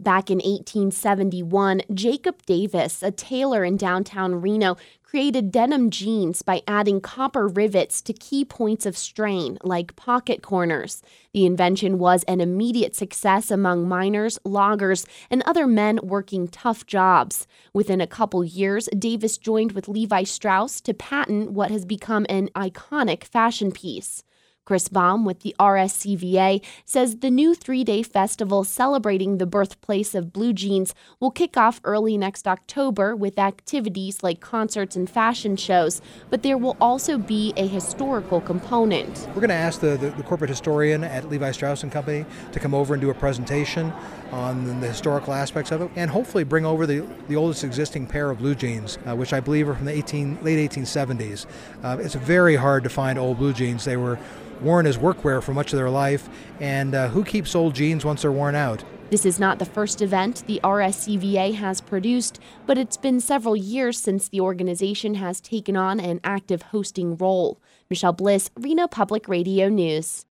Back in 1871, Jacob Davis, a tailor in downtown Reno, created denim jeans by adding copper rivets to key points of strain, like pocket corners. The invention was an immediate success among miners, loggers, and other men working tough jobs. Within a couple years, Davis joined with Levi Strauss to patent what has become an iconic fashion piece. Chris Baum with the RSCVA says the new 3-day festival celebrating the birthplace of blue jeans will kick off early next October with activities like concerts and fashion shows, but there will also be a historical component. We're going to ask the corporate historian at Levi Strauss & Company to come over and do a presentation on the historical aspects of it, and hopefully bring over the oldest existing pair of blue jeans, which I believe are from the late 1870s. It's very hard to find old blue jeans. They were worn as workwear for much of their life, and who keeps old jeans once they're worn out? This is not the first event the RSCVA has produced, but it's been several years since the organization has taken on an active hosting role. Michelle Bliss, Reno Public Radio News.